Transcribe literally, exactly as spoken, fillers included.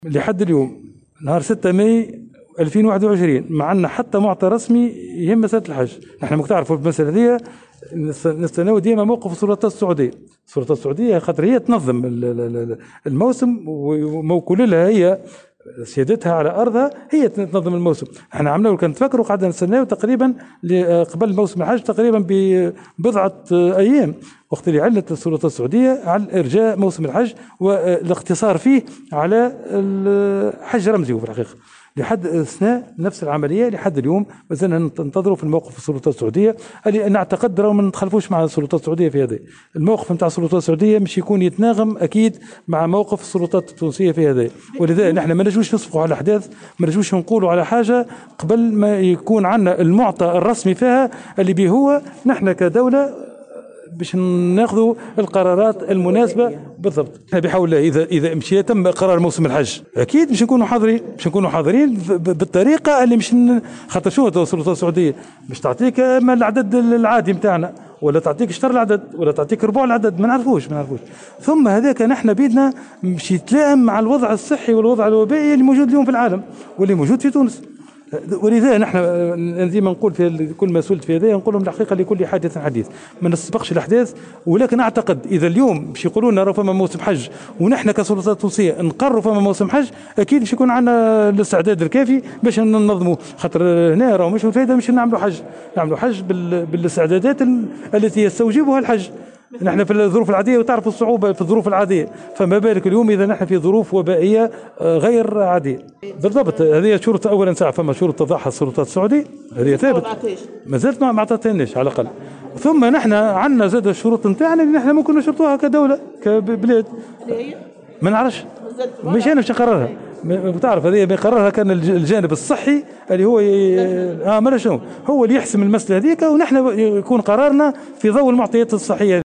لحد اليوم نهار ستة ماي ألفين وواحد وعشرين ما عندنا حتى معطى رسمي يهم مسألة الحج. نحن مك تعرفوا المسألة هذه نستناو ديما موقف السلطات السعودية. السلطات السعودية خاطر هي تنظم الموسم وموكول لها هي سيادتها على ارضها، هي تنظم الموسم. احنا عملنا كان تفكروا قعدنا نستناو تقريبا قبل موسم الحج تقريبا ببضعه ايام وقت اللي علت السلطات السعوديه على ارجاء موسم الحج والاقتصار فيه على الحج رمزي. وفي الحقيقه لحد اثناء نفس العمليه لحد اليوم ما زلنا ننتظروا في الموقف السلطات السعوديه اللي نعتقد راهو ما نتخلفوش مع السلطات السعوديه في هذا الموقف. نتاع السلطات السعوديه مش يكون يتناغم اكيد مع موقف السلطات التونسيه في هذا، ولذلك نحن ما نجوش نصفقوا على الاحداث، ما نجوش نقولوا على حاجه قبل ما يكون عندنا المعطى الرسمي فيها اللي به هو نحن كدوله باش ناخذوا القرارات المناسبه بالضبط. بحول الله اذا اذا مشي تم قرار موسم الحج اكيد مش نكونوا حاضرين، مش نكونوا حاضرين بالطريقه اللي مش خاطر شو السلطات السعوديه مش تعطيك اما العدد العادي نتاعنا ولا تعطيك شطر العدد ولا تعطيك ربع العدد، ما نعرفوش ما نعرفوش ثم هذاك نحن بيدنا مش يتلائم مع الوضع الصحي والوضع الوبائي اللي موجود اليوم في العالم واللي موجود في تونس. ولذا نحن ديما نقول في كل ما سئلت في هذا نقول لهم الحقيقه لكل حادث حديث، ما نسبقش الاحداث. ولكن اعتقد اذا اليوم باش يقولوا لنا راه فما موسم حج ونحن كسلطات تونسيه نقروا فما موسم حج اكيد باش يكون عندنا الاستعداد الكافي باش ننظموا. خاطر هنا راه مش الفائده مش نعملوا حج، نعملوا حج بالاستعدادات التي يستوجبها الحج. نحن في الظروف العاديه وتعرفوا الصعوبه في الظروف العاديه، فما بالك اليوم اذا نحن في ظروف وبائيه غير عاديه. بالضبط هذه شروط اولا ساعه فما شروط تضعها السلطات السعوديه هذه ثابت ما زالت ما عطاتناش على الاقل. ثم نحن عندنا زاد الشروط نتاعنا اللي نحن ممكن نشرطوها كدوله كبلاد ما نعرفش مش انا باش نقررها. بتعرف هذه بيقررها كان الجانب الصحي اللي هو اه ما شنو هو اللي يحسم المساله هذيك ونحن يكون قرارنا في ضوء المعطيات الصحيه.